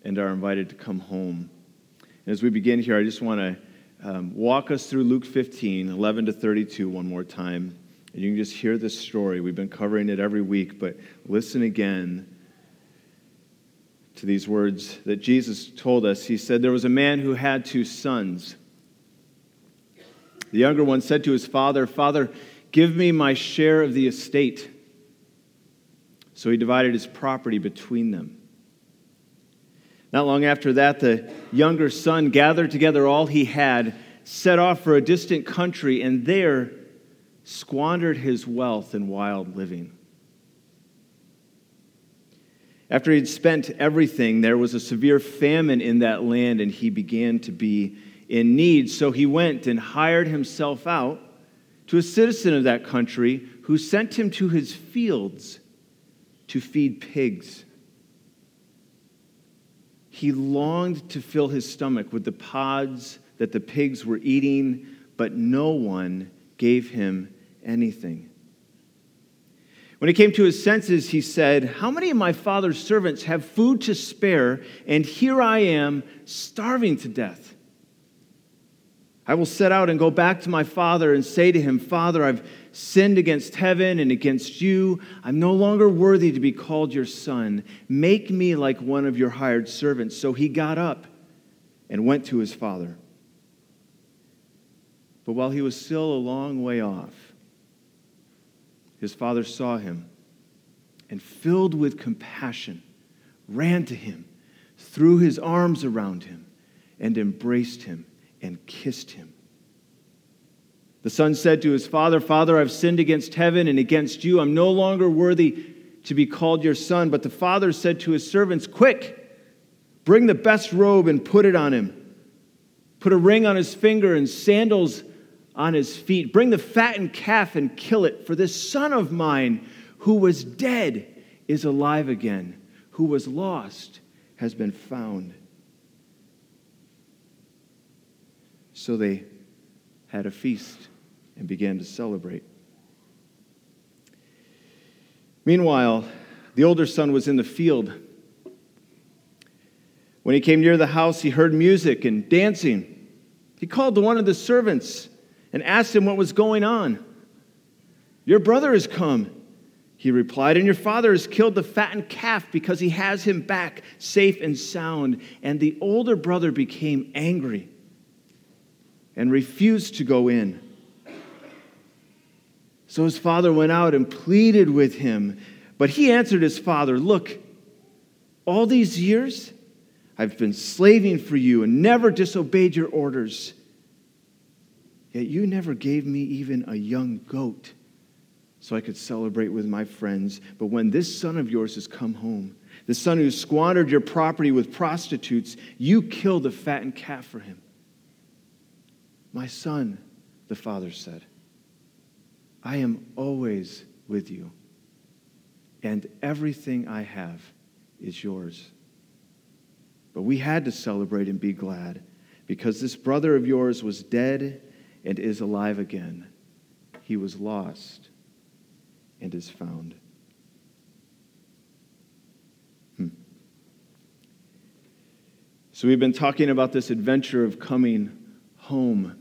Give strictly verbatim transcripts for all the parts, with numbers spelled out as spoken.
and are invited to come home. And as we begin here, I just want to um, walk us through Luke fifteen, eleven to thirty-two one more time. And you can just hear this story. We've been covering it every week, but listen again to these words that Jesus told us. He said, there was a man who had two sons. The younger one said to his father, Father, give me my share of the estate. So he divided his property between them. Not long after that, the younger son gathered together all he had, set off for a distant country, and there squandered his wealth in wild living. After he'd spent everything, there was a severe famine in that land, and he began to be in need. So he went and hired himself out to a citizen of that country who sent him to his fields to feed pigs. He longed to fill his stomach with the pods that the pigs were eating, but no one gave him anything. When he came to his senses, he said, how many of my father's servants have food to spare, and here I am starving to death? I will set out and go back to my father and say to him, Father, I've sinned against heaven and against you. I'm no longer worthy to be called your son. Make me like one of your hired servants. So he got up and went to his father. But while he was still a long way off, his father saw him and, filled with compassion, ran to him, threw his arms around him, and embraced him and kissed him. The son said to his father, Father, I've sinned against heaven and against you. I'm no longer worthy to be called your son. But the father said to his servants, quick, bring the best robe and put it on him. Put a ring on his finger and sandals on his feet. Bring the fattened calf and kill it. For this son of mine who was dead is alive again. Who was lost has been found. So they had a feast and began to celebrate. Meanwhile, the older son was in the field. When he came near the house, he heard music and dancing. He called to one of the servants and asked him what was going on. Your brother has come, he replied, and your father has killed the fattened calf because he has him back safe and sound. And the older brother became angry and refused to go in. So his father went out and pleaded with him. But he answered his father, look, all these years I've been slaving for you and never disobeyed your orders. Yet you never gave me even a young goat so I could celebrate with my friends. But when this son of yours has come home, the son who squandered your property with prostitutes, you killed the fattened calf for him. My son, the father said, I am always with you, and everything I have is yours. But we had to celebrate and be glad, because this brother of yours was dead and is alive again. He was lost and is found. Hmm. So we've been talking about this adventure of coming home.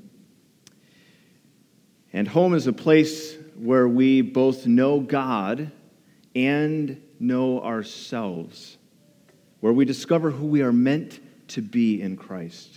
And home is a place where we both know God and know ourselves, where we discover who we are meant to be in Christ.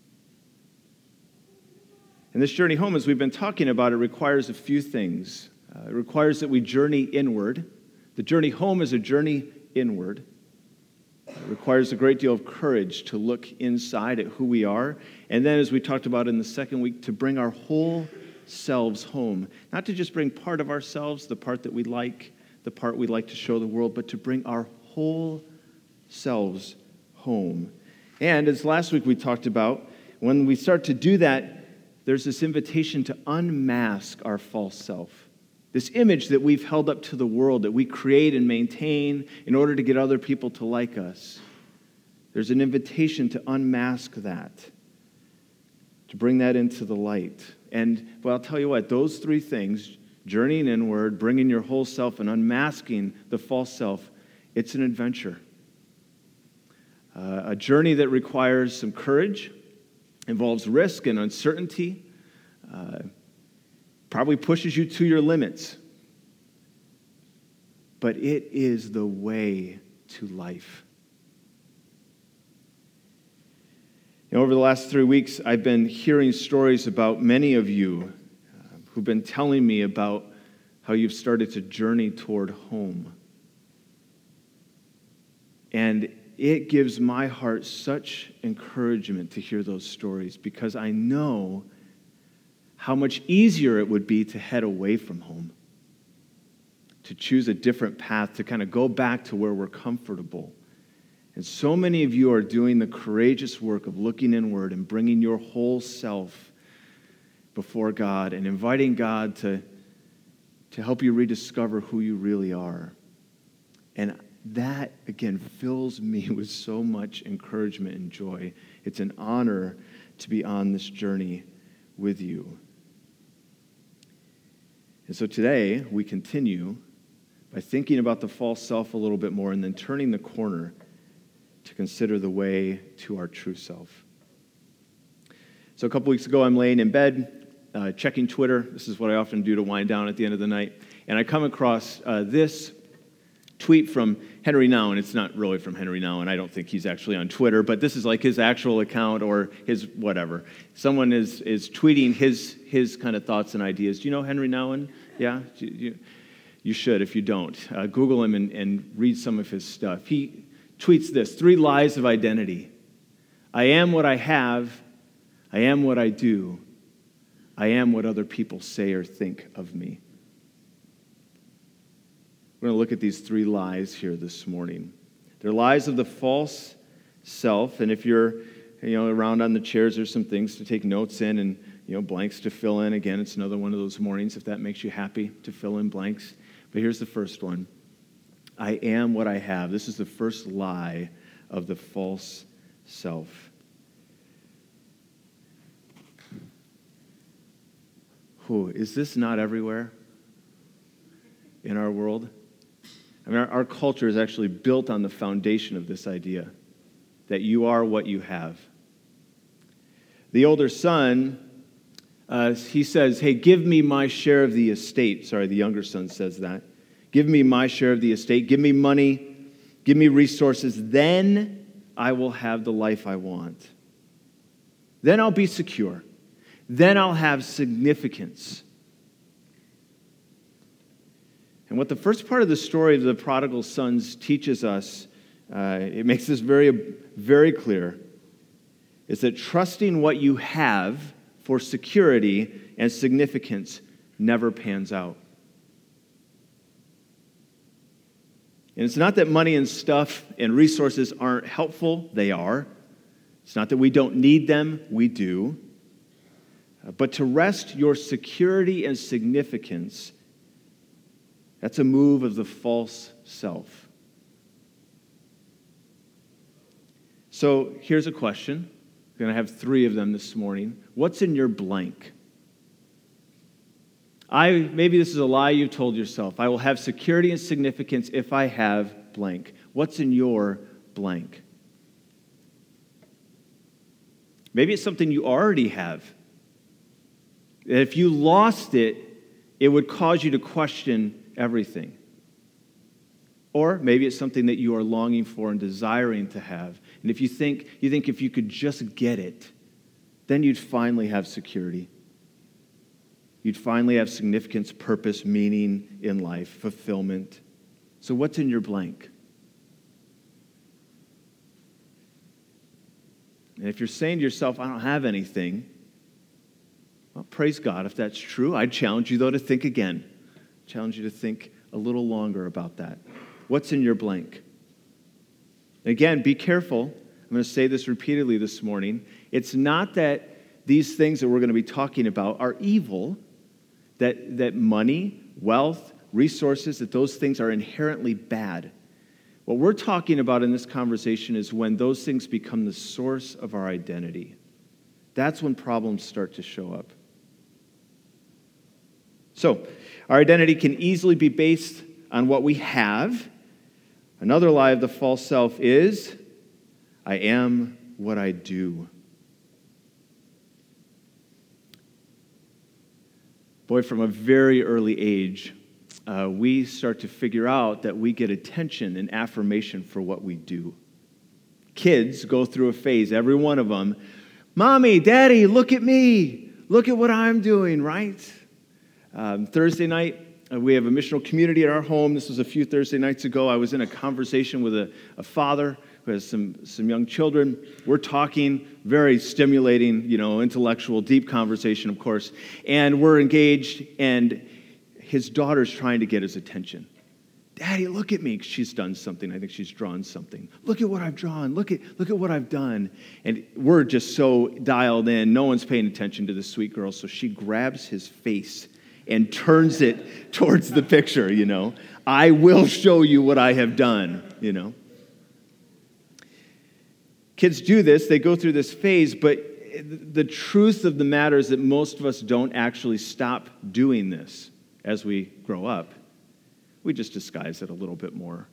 And this journey home, as we've been talking about, it requires a few things. Uh, it requires that we journey inward. The journey home is a journey inward. It requires a great deal of courage to look inside at who we are. And then, as we talked about in the second week, to bring our whole selves home. Not to just bring part of ourselves, the part that we like, the part we like to show the world, but to bring our whole selves home. And as last week we talked about, when we start to do that, there's this invitation to unmask our false self. This image that we've held up to the world, that we create and maintain in order to get other people to like us. There's an invitation to unmask that, to bring that into the light. And, well, I'll tell you what, those three things, journeying inward, bringing your whole self, and unmasking the false self, it's an adventure. uh, a journey that requires some courage, involves risk and uncertainty, uh, probably pushes you to your limits. But it is the way to life. You know, over the last three weeks, I've been hearing stories about many of you uh, who've been telling me about how you've started to journey toward home. And it gives my heart such encouragement to hear those stories, because I know how much easier it would be to head away from home, to choose a different path, to kind of go back to where we're comfortable. And so many of you are doing the courageous work of looking inward and bringing your whole self before God and inviting God to, to help you rediscover who you really are. And that, again, fills me with so much encouragement and joy. It's an honor to be on this journey with you. And so today, we continue by thinking about the false self a little bit more and then turning the corner to consider the way to our true self. So a couple weeks ago, I'm laying in bed, uh, checking Twitter. This is what I often do to wind down at the end of the night. And I come across uh, this tweet from Henry Nouwen. It's not really from Henry Nouwen. I don't think he's actually on Twitter, but this is like his actual account or his whatever. Someone is is tweeting his his kind of thoughts and ideas. Do you know Henry Nouwen? Yeah? You, you, you should if you don't. Uh, Google him and, and read some of his stuff. He tweets this: three lies of identity. I am what I have. I am what I do. I am what other people say or think of me. We're going to look at these three lies here this morning. They're lies of the false self, and if you're you know, around on the chairs, there's some things to take notes in and you know blanks to fill in. Again, it's another one of those mornings, if that makes you happy, to fill in blanks. But here's the first one. I am what I have. This is the first lie of the false self. Whew, is this not everywhere in our world? I mean, our, our culture is actually built on the foundation of this idea that you are what you have. The older son, uh, he says, hey, give me my share of the estate. Sorry, the younger son says that. Give me my share of the estate. Give me money. Give me resources. Then I will have the life I want. Then I'll be secure. Then I'll have significance. And what the first part of the story of the prodigal sons teaches us, uh, it makes this very, very clear, is that trusting what you have for security and significance never pans out. And it's not that money and stuff and resources aren't helpful. They are. It's not that we don't need them. We do. But to rest your security and significance, that's a move of the false self. So here's a question. I'm going to have three of them this morning. What's in your blank? I maybe this is a lie you've told yourself. I will have security and significance if I have blank. What's in your blank? Maybe it's something you already have. If you lost it, it would cause you to question everything. Or maybe it's something that you are longing for and desiring to have. And if you think you think if you could just get it, then you'd finally have security. You'd finally have significance, purpose, meaning in life, fulfillment. So what's in your blank? And if you're saying to yourself, I don't have anything, well, praise God if that's true. I'd challenge you, though, to think again. Challenge you to think a little longer about that. What's in your blank? Again, be careful. I'm going to say this repeatedly this morning. It's not that these things that we're going to be talking about are evil, that, that money, wealth, resources, that those things are inherently bad. What we're talking about in this conversation is when those things become the source of our identity. That's when problems start to show up. So, our identity can easily be based on what we have. Another lie of the false self is, I am what I do. Boy, from a very early age, uh, we start to figure out that we get attention and affirmation for what we do. Kids go through a phase, every one of them. Mommy, Daddy, look at me. Look at what I'm doing, right? Um, Thursday night, uh, we have a missional community at our home. This was a few Thursday nights ago. I was in a conversation with a, a father who has some, some young children. We're talking, very stimulating, you know, intellectual, deep conversation, of course. And we're engaged, and his daughter's trying to get his attention. Daddy, look at me. She's done something. I think she's drawn something. Look at what I've drawn. Look at, look at what I've done. And we're just so dialed in. No one's paying attention to this sweet girl. So she grabs his face and turns it towards the picture, you know. I will show you what I have done, you know. Kids do this. They go through this phase. But the truth of the matter is that most of us don't actually stop doing this as we grow up. We just disguise it a little bit more.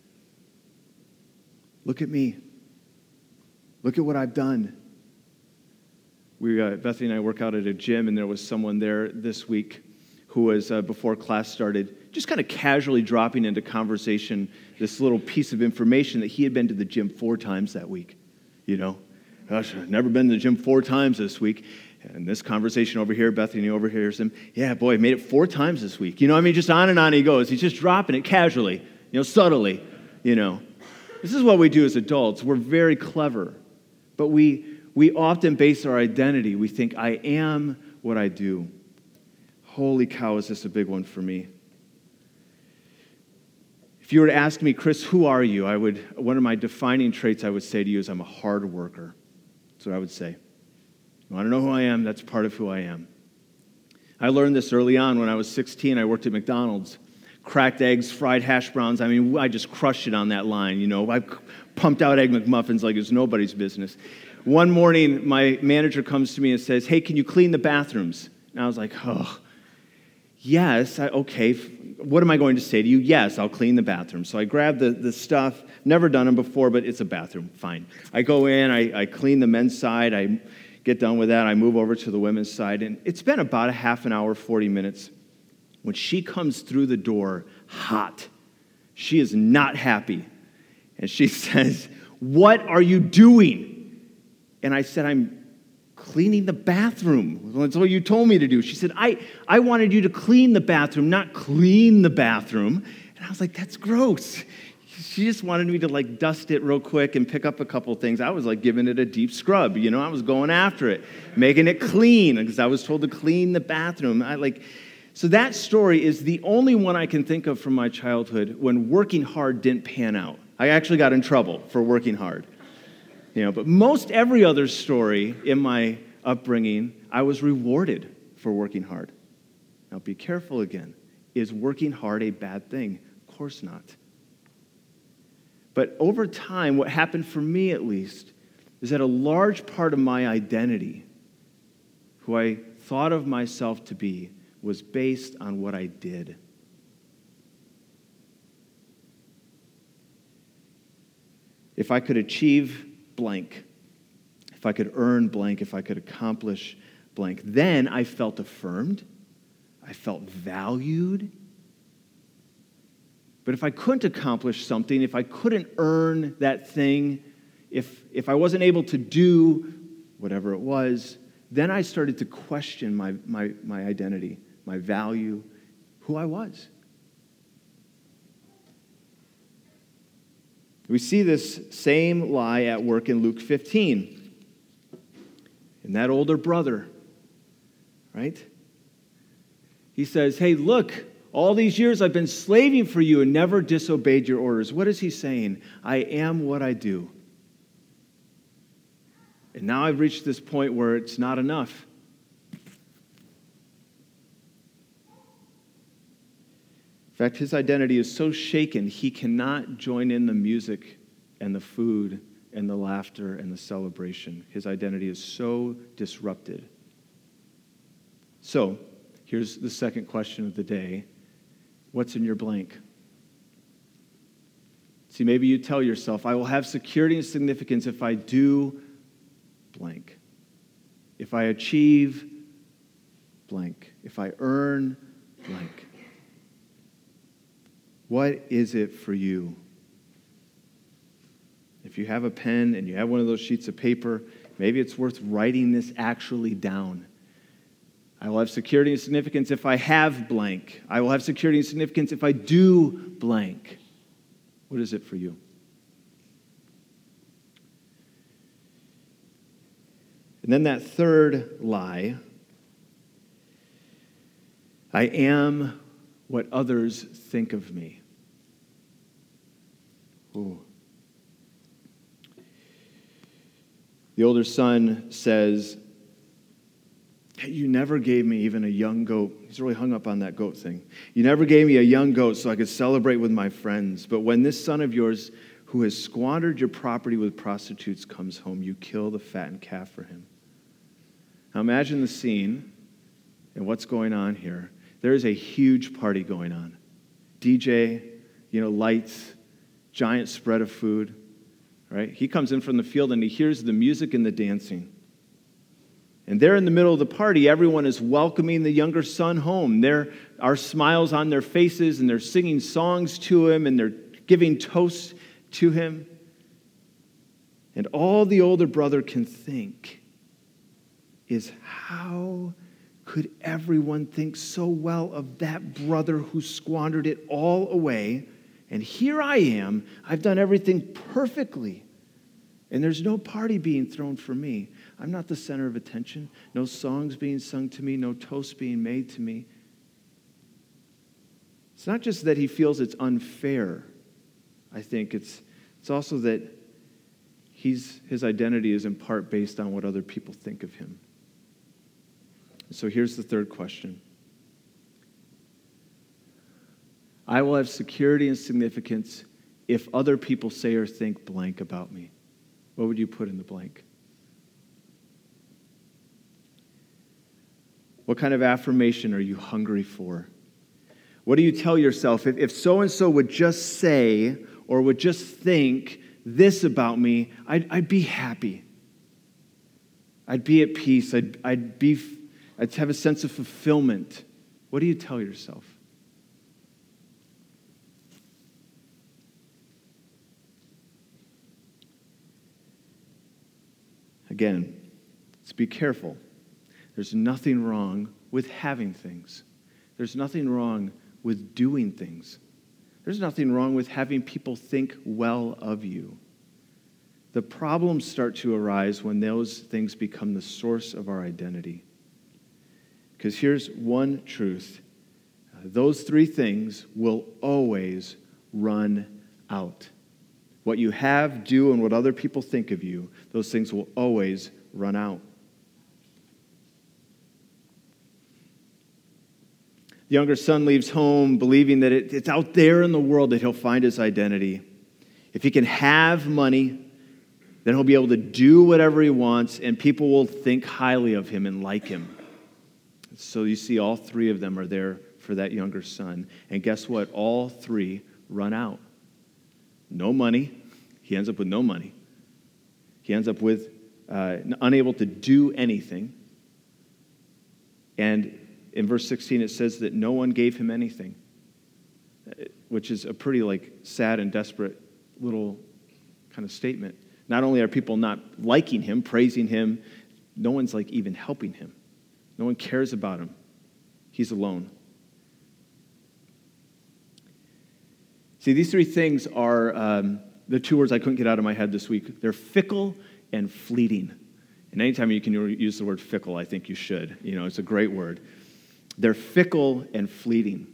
Look at me. Look at what I've done. We, uh, Bethany and I work out at a gym, and there was someone there this week who was, uh, before class started, just kind of casually dropping into conversation this little piece of information that he had been to the gym four times that week. You know, gosh, I've never been to the gym four times this week. And this conversation over here, Bethany overhears him. Yeah, boy, I made it four times this week. You know, I mean, just on and on he goes. He's just dropping it casually, you know, subtly, you know. This is what we do as adults. We're very clever. But we we often base our identity. We think, I am what I do. Holy cow, is this a big one for me. If you were to ask me, Chris, who are you? I would, one of my defining traits I would say to you is I'm a hard worker. That's what I would say. You want to know who I am? That's part of who I am. I learned this early on when I was sixteen. I worked at McDonald's. Cracked eggs, fried hash browns. I mean, I just crushed it on that line, you know. I pumped out Egg McMuffins like it was nobody's business. One morning, my manager comes to me and says, hey, can you clean the bathrooms? And I was like, oh, yes, I, okay. What am I going to say to you? Yes, I'll clean the bathroom. So I grab the, the stuff. Never done them before, but it's a bathroom. Fine. I go in. I, I clean the men's side. I get done with that. I move over to the women's side. And it's been about a half an hour, forty minutes. When she comes through the door, hot, she is not happy. And she says, what are you doing? And I said, I'm cleaning the bathroom. That's what you told me to do. She said, I, I wanted you to clean the bathroom, not clean the bathroom. And I was like, that's gross. She just wanted me to like dust it real quick and pick up a couple things. I was like giving it a deep scrub. You know, I was going after it, making it clean because I was told to clean the bathroom. I like... So that story is the only one I can think of from my childhood when working hard didn't pan out. I actually got in trouble for working hard. You know, but most every other story in my upbringing, I was rewarded for working hard. Now be careful again. Is working hard a bad thing? Of course not. But over time, what happened for me at least, is that a large part of my identity, who I thought of myself to be, was based on what I did. If I could achieve blank, if I could earn blank, if I could accomplish blank, then I felt affirmed, I felt valued. But if I couldn't accomplish something, if I couldn't earn that thing, if, if I wasn't able to do whatever it was, then I started to question my, my, my identity, my value, who I was. We see this same lie at work in Luke fifteen. And that older brother, right? He says, hey, look, all these years I've been slaving for you and never disobeyed your orders. What is he saying? I am what I do. And now I've reached this point where it's not enough. In fact, his identity is so shaken, he cannot join in the music and the food and the laughter and the celebration. His identity is so disrupted. So, here's the second question of the day. What's in your blank? See, maybe you tell yourself, I will have security and significance if I do blank. If I achieve blank. If I earn blank. What is it for you? If you have a pen and you have one of those sheets of paper, maybe it's worth writing this actually down. I will have security and significance if I have blank. I will have security and significance if I do blank. What is it for you? And then that third lie, I am what others think of me. Ooh. The older son says, you never gave me even a young goat. He's really hung up on that goat thing. You never gave me a young goat so I could celebrate with my friends. But when this son of yours who has squandered your property with prostitutes comes home, you kill the fattened calf for him. Now imagine the scene and what's going on here. There is a huge party going on. D J, you know, lights, giant spread of food, right? He comes in from the field and he hears the music and the dancing. And there in the middle of the party, everyone is welcoming the younger son home. There are smiles on their faces, and they're singing songs to him, and they're giving toasts to him. And all the older brother can think is, how could everyone think so well of that brother who squandered it all away? And here I am, I've done everything perfectly. And there's no party being thrown for me. I'm not the center of attention. No songs being sung to me. No toasts being made to me. It's not just that he feels it's unfair. I think it's, it's also that he's, his identity is in part based on what other people think of him. So here's the third question. I will have security and significance if other people say or think blank about me. What would you put in the blank? What kind of affirmation are you hungry for? What do you tell yourself? If, if so-and-so would just say or would just think this about me, I'd, I'd be happy. I'd be at peace. I'd, I'd, be, I'd have a sense of fulfillment. What do you tell yourself? Again, let's be careful. There's nothing wrong with having things. There's nothing wrong with doing things. There's nothing wrong with having people think well of you. The problems start to arise when those things become the source of our identity. Because here's one truth. Those three things will always run out. What you have, do, and what other people think of you, those things will always run out. The younger son leaves home believing that it, it's out there in the world that he'll find his identity. If he can have money, then he'll be able to do whatever he wants, and people will think highly of him and like him. So you see, all three of them are there for that younger son. And guess what? All three run out. No money. He ends up with no money. He ends up with uh, unable to do anything. And in verse sixteen, it says that no one gave him anything, which is a pretty like sad and desperate little kind of statement. Not only are people not liking him, praising him, no one's like even helping him. No one cares about him. He's alone. See, these three things are um, the two words I couldn't get out of my head this week. They're fickle and fleeting. And anytime you can use the word fickle, I think you should. You know, it's a great word. They're fickle and fleeting.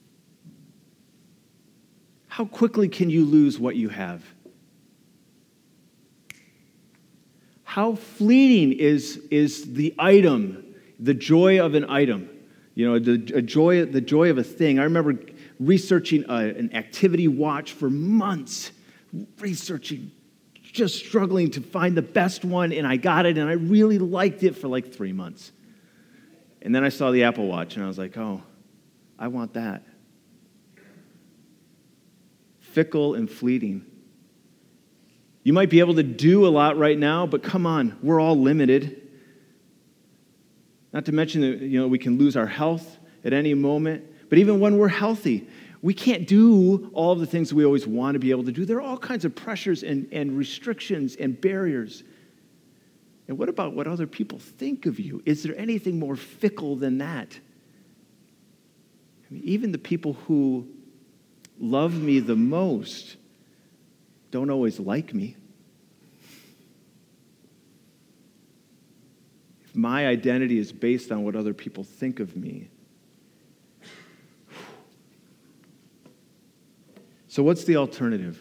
How quickly can you lose what you have? How fleeting is, is the item, the joy of an item? You know, the a joy, the joy of a thing. I remember researching a, an activity watch for months, researching, just struggling to find the best one, and I got it, and I really liked it for like three months. And then I saw the Apple Watch, and I was like, oh, I want that. Fickle and fleeting. You might be able to do a lot right now, but come on, we're all limited. Not to mention that, you know, we can lose our health at any moment. But even when we're healthy, we can't do all of the things that we always want to be able to do. There are all kinds of pressures and, and restrictions and barriers. And what about what other people think of you? Is there anything more fickle than that? I mean, even the people who love me the most don't always like me. If my identity is based on what other people think of me. So what's the alternative?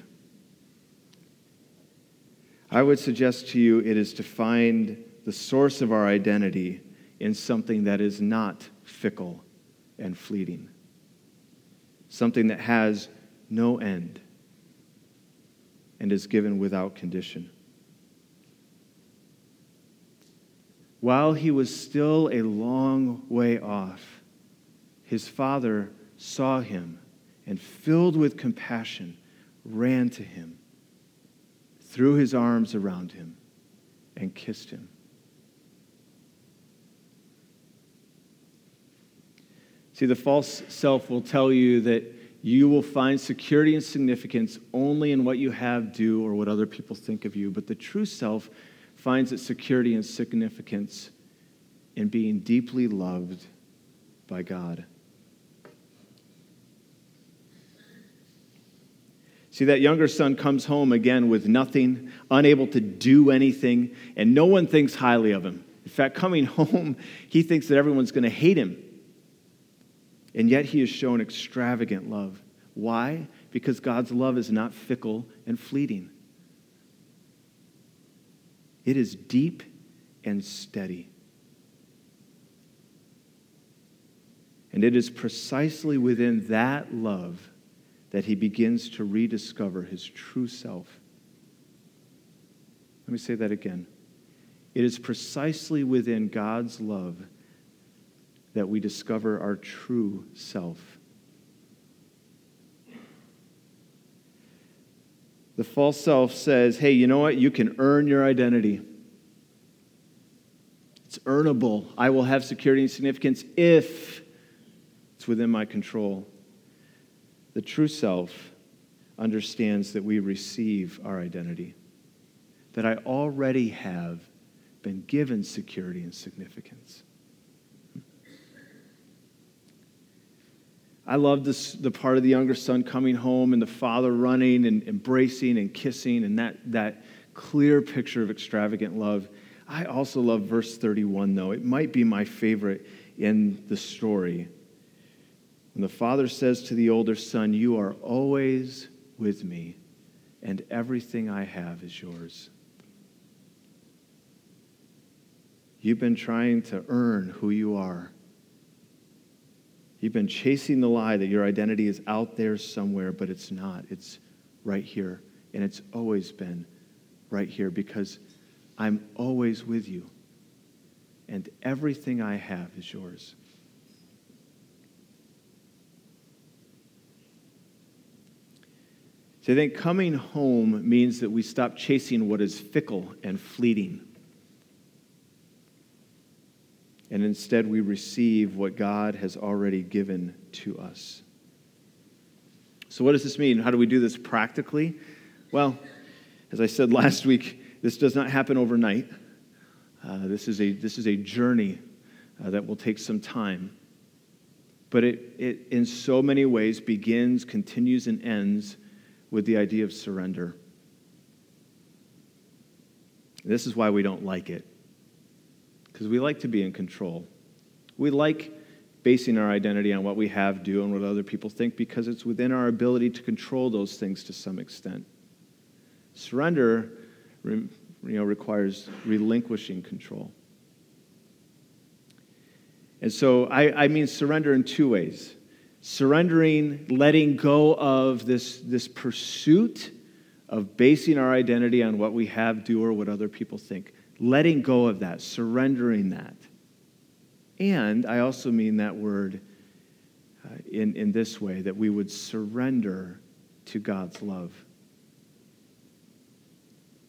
I would suggest to you it is to find the source of our identity in something that is not fickle and fleeting. Something that has no end and is given without condition. While he was still a long way off, his father saw him and, filled with compassion, ran to him, threw his arms around him, and kissed him. See, the false self will tell you that you will find security and significance only in what you have, do, or what other people think of you. But the true self finds its security and significance in being deeply loved by God. See, that younger son comes home again with nothing, unable to do anything, and no one thinks highly of him. In fact, coming home, he thinks that everyone's going to hate him. And yet he has shown extravagant love. Why? Because God's love is not fickle and fleeting. It is deep and steady. And it is precisely within that love that he begins to rediscover his true self. Let me say that again. It is precisely within God's love that we discover our true self. The false self says, hey, you know what? You can earn your identity. It's earnable. I will have security and significance if it's within my control. The true self understands that we receive our identity, that I already have been given security and significance. I love this, the part of the younger son coming home and the father running and embracing and kissing and that, that clear picture of extravagant love. I also love verse thirty-one, though. It might be my favorite in the story. And the father says to the older son, you are always with me, and everything I have is yours. You've been trying to earn who you are. You've been chasing the lie that your identity is out there somewhere, but it's not. It's right here, and it's always been right here because I'm always with you, and everything I have is yours. So I think coming home means that we stop chasing what is fickle and fleeting. And instead we receive what God has already given to us. So what does this mean? How do we do this practically? Well, as I said last week, this does not happen overnight. Uh, this is a this is a journey uh, that will take some time. But it, it, in so many ways, begins, continues, and ends with the idea of surrender. This is why we don't like it. Because we like to be in control. We like basing our identity on what we have, do, and what other people think because it's within our ability to control those things to some extent. Surrender, you know, requires relinquishing control. And so I, I mean surrender in two ways. Surrendering, letting go of this, this pursuit of basing our identity on what we have, do, or what other people think. Letting go of that, surrendering that. And I also mean that word uh, in, in this way, that we would surrender to God's love.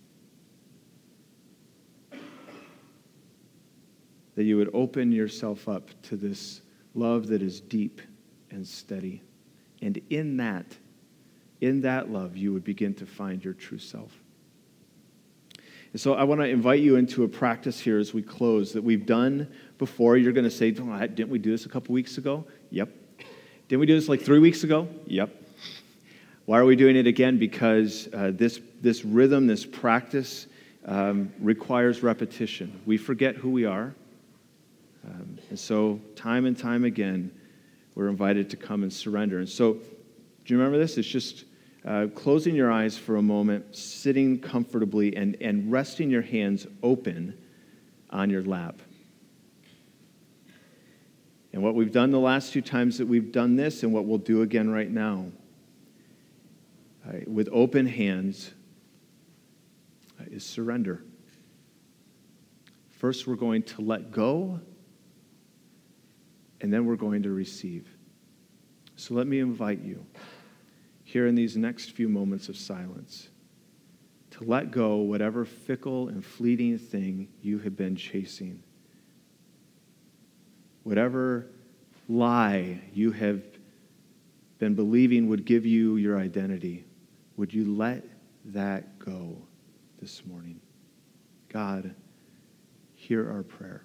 that you would open yourself up to this love that is deep and steady. And in that, in that love, you would begin to find your true self. And so I want to invite you into a practice here as we close that we've done before. You're going to say, oh, didn't we do this a couple weeks ago? Yep. Didn't we do this like three weeks ago? Yep. Why are we doing it again? Because uh, this, this rhythm, this practice um, requires repetition. We forget who we are. Um, and so time and time again, we're invited to come and surrender. And so, do you remember this? It's just uh, closing your eyes for a moment, sitting comfortably, and, and resting your hands open on your lap. And what we've done the last two times that we've done this, and what we'll do again right now, uh, with open hands, uh, is surrender. First, we're going to let go, and then we're going to receive. So let me invite you, here in these next few moments of silence, to let go whatever fickle and fleeting thing you have been chasing. Whatever lie you have been believing would give you your identity, would you let that go this morning? God, hear our prayer.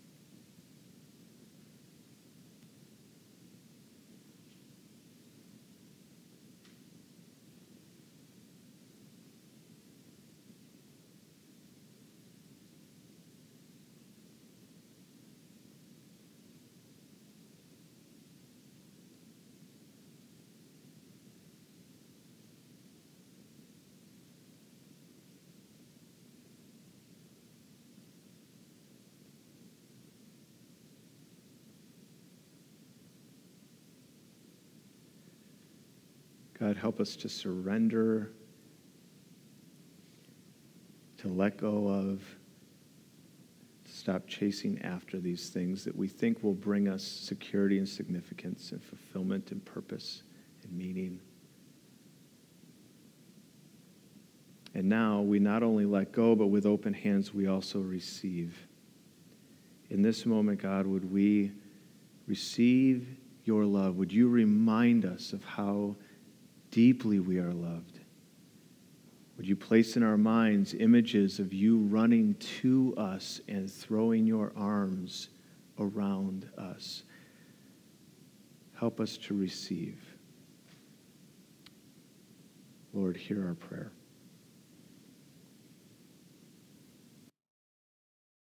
God, help us to surrender, to let go of, to stop chasing after these things that we think will bring us security and significance and fulfillment and purpose and meaning. And now we not only let go, but with open hands we also receive. In this moment, God, would we receive your love? Would you remind us of how deeply we are loved? Would you place in our minds images of you running to us and throwing your arms around us? Help us to receive. Lord, hear our prayer.